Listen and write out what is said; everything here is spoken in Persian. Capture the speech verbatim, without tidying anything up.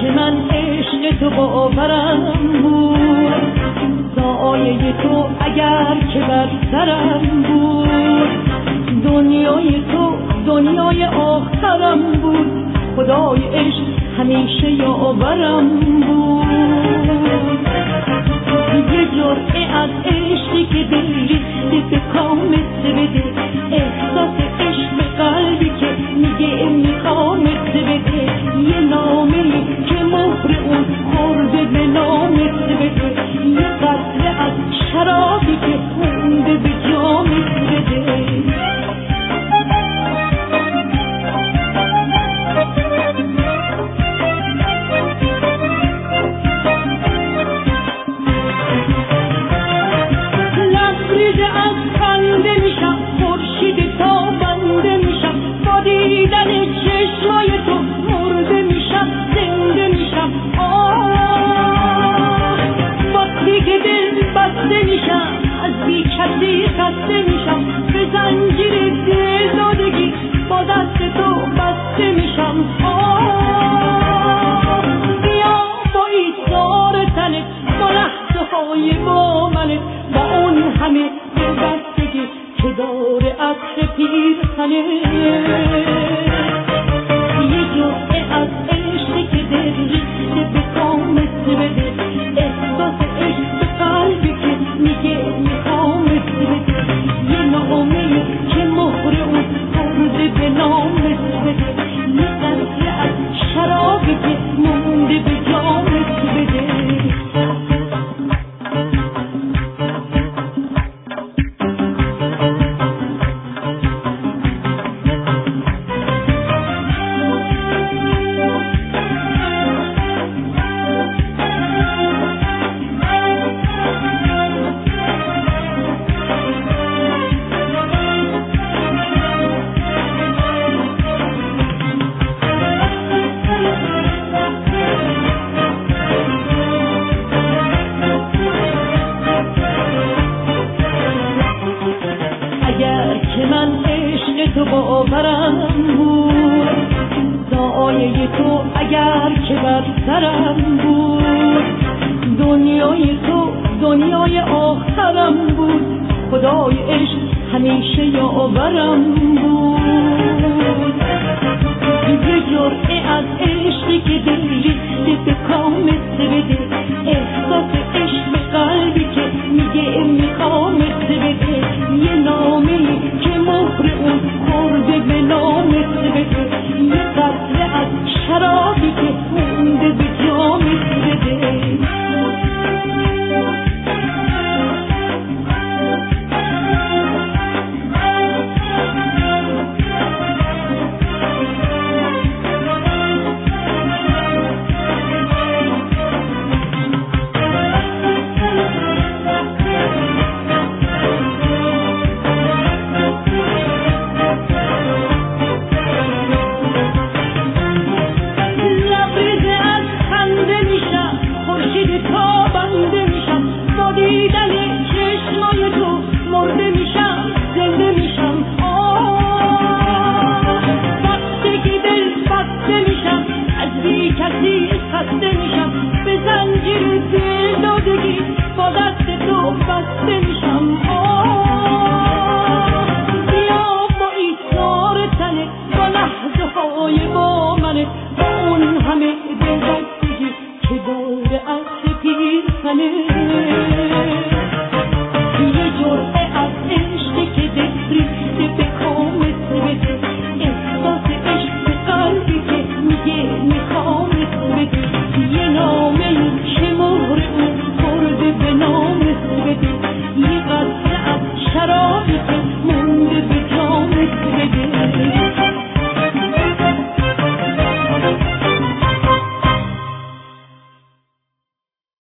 که من عشق تو باورم بود، سایه تو اگر که بر سرم بود، دنیای تو دنیای آخرم بود، خدای عشق همیشه یاورم بود. یه جرعه از عشقی که دل ریخته به کامت بده، احساس عشق به قلبی که میگه میخوامت بده، یه نامه که مهر اون خورده به نامت بده، یه قطره از شرابی که مونده به جامت بده. خسته میشم به زنجیر دلدادگی، با دست تو بسته میشم. آه بیا با ایثار تنت، با لحظه های با منت، با اون همه دلبستگی که داره عطر پیرهنت. یه جرعه از عشقی که دل ریخته به کامت بده، احساس عشق به قلبی که میگه میخوامت بده، یه نامه که مهر اون خورده به نامت بده، یه قطره از شرابی که مونده به جامت بده. که من عشق تو باورم بود، سایه تو اگر که بر سرم بود، دنیای تو دنیای آخرم بود، خدای عشق همیشه یاورم بود. یه جرعه از عشقی که دل ریخته به کامت بده، احساس عشق به قلبی که میگه میخوامت بده، یه نامه که مهر اون خورده به نامت بده، یه قطره از شرابی که مونده به جامت بده. همه دل بستگی که داره عطر پیرهنت.